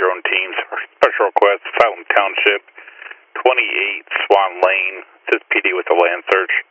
drone teams. Special request, Fountain Township, 28 Swan Lane. This is PD with the land search.